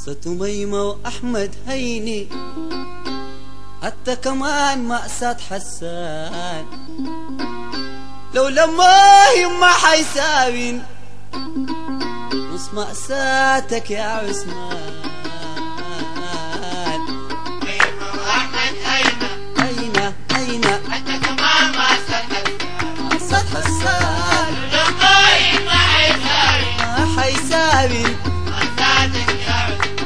قصة أميمة وأحمد هيني، حتى كمان مأساة حسان. لو لما ما حيساوين نص مأساتك يا عثمان. أميمة وأحمد هينا حتى كمان مأساة حسان. لو لما ما حيساوين ما حيساوين مأساتك يا عثمان.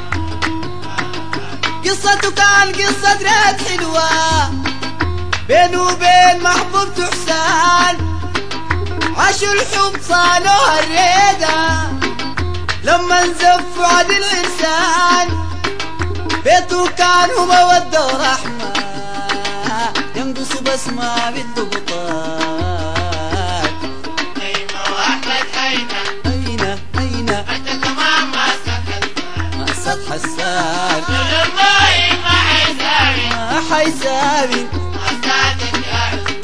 قصته كان قصة ريت حلوة بينه وبين محبوبته حسان. عاشوا الحب صانوها الريدة لما انزفوا عاد الإنسان. بيته كان هو مودة ورحمة ينقصوا بس ما بده بطال. أميمة وأحمد هينا حتى كمان مأساة حسان. لو لما ما حيساوين ما حيساوين مأساتك يا عثمان.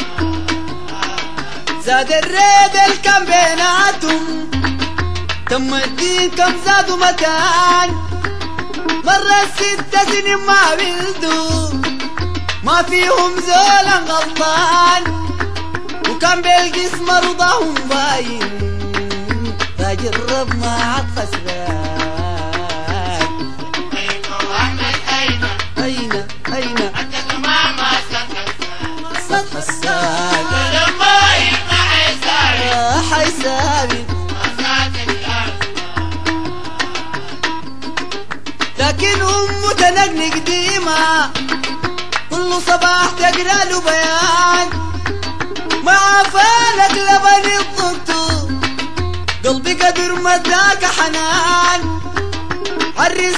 زاد الريد الكم بيناتهم، تم الدين كم زادوا مكان. مرة 6 سنين ما ولدوا ما فيهم زولا غلطان. وكان بالقسم رضاهم باين تاج الرب ما عاد خسران. أميمة وأحمد هينا حتى كمان مأساة حسان. لو لما ما حيساوين ما حيساوي مأساتك يا عثمان. لكن أمه تنقنق ديما كل صباح تقرا له بيان. مع فالك لبن الضبط قلبي قدر مداك حنان. عرس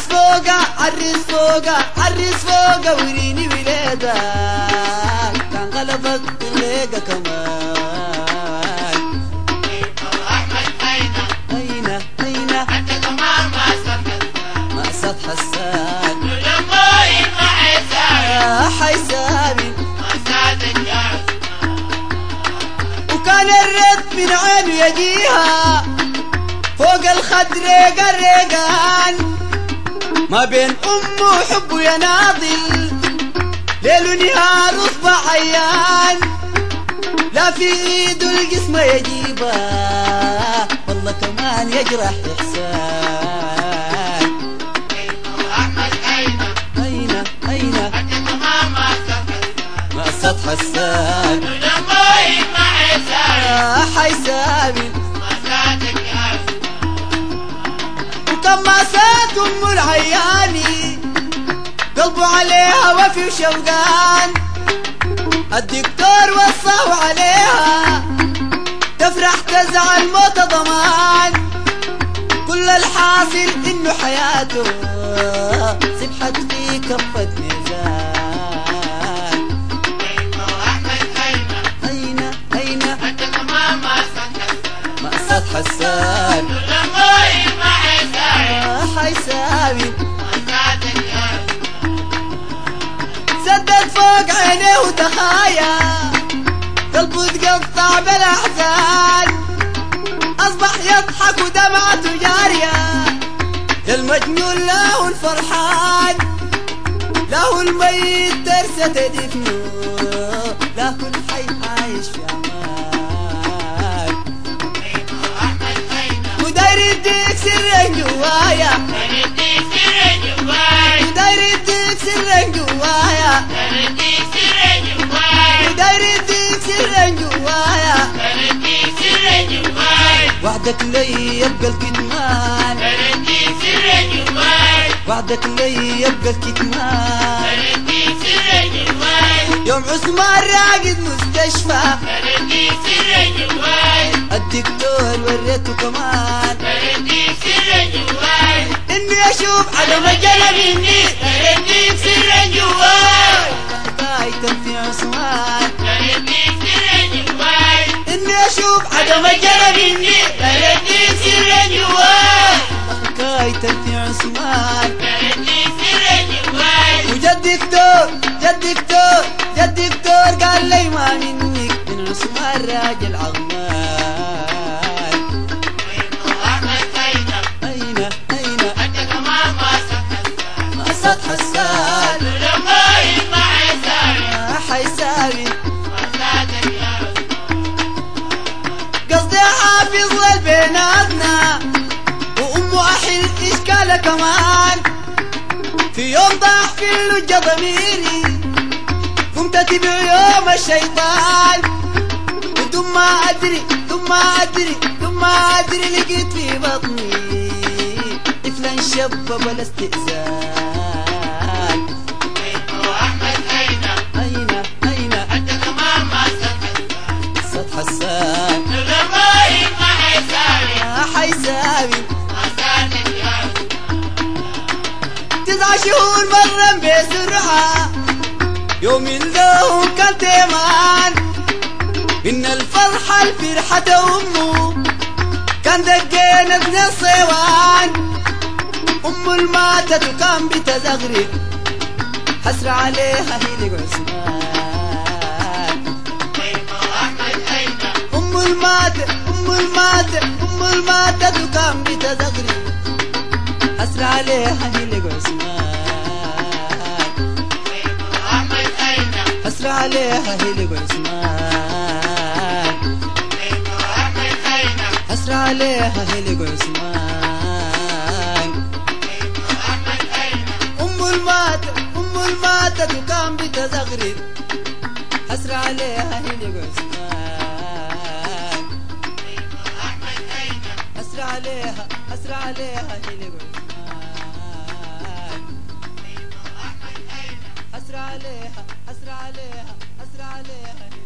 فوقه وريني ولادك كان غلبك طليقة كمان. أميمة وأحمد هينا حتى كمان مأساة حسان. لو لما ما حيساوين حيساوي مأساتك يا عثمان. وكان الرد من عينه يجيها فوق الخد ريقان. ما بين أمه وحبه يناضل ليل ونهار أصبح عيان. لا في إيده الجسم يجيبها والله كمان يجرح إحسان. أميمة وأحمد هينا حتى كمان مأساة حسان. لو لما ما حيساوين حيساوي مأساتك يا عثمان. وكم مأساة أم العياني قلبه عليها وفي وشوقان. الدكتور وصاه عليها تفرح تزعل موت ضمان. كل الحاصل انه حياته سبحت في كفة ميزان. أميمة وأحمد هينا حتى كمان مأساة حسان. لو لما ما حيساوين حيساوي مأساتك يا عثمان. سدد فوق عينيه وتخايا قلبه تقطع بالاحزان. اصبح يضحك ودمعته جاريه للمجنون له الفرحان. له الميت درسة دفنه له الحي عايش في امان. أميمة وأحمد وداير يديك سر جوايا رديك سر جواي وداير يديك سر جوايا رديك سر جواي وداير يديك سر جوايا. رديك سر جواي وعدك لي يبقى الكتمان رديك سر جواي وعدك لي يبقى الكتمان. رديك سر جواي يوم عثمان راقد مستشفى رديك سر جواي الدكتور وريته كمان رديك سر جواي اني اشوف عدم الجلب مني. رديك سر جواي حكاية في عثمان رديك سر جواي اني اشوف عدم الجلب مني. رديك سر جواي حكاية في عثمان. رديك سر جواي وجد دكتور قال لي ما منك من عثمان راجل عظمان. أميمة وأحمد أين حتى كمان ما سكت ولا كمان في يوم ضاع في لجة ضميري قمت تبيع يوم الشيطان ثم أدري لقيت في بطني طفلا شب بلا استئذان. أحمد أين أنت كمان ما سطح حسان الغمايم ما حيساوي ما ساتك يا 9 شهور مرة بسرعة يوم لهم كان تيمان إن الفرحة أمه كان دقينا ابن الصيوان أم الماتت وكان بتزغرق حسر عليها هيلي عثمان. أم الماتت وكان بتزغرق حسر عليها هيلي عثمان. حسر عليها هيلي عثمان. حسر عليها هيلي عثمان. أم الماتت وكان بتزغرق حسر عليها هيلي عثمان. حسر عليها هيلي عثمان. حسر عليها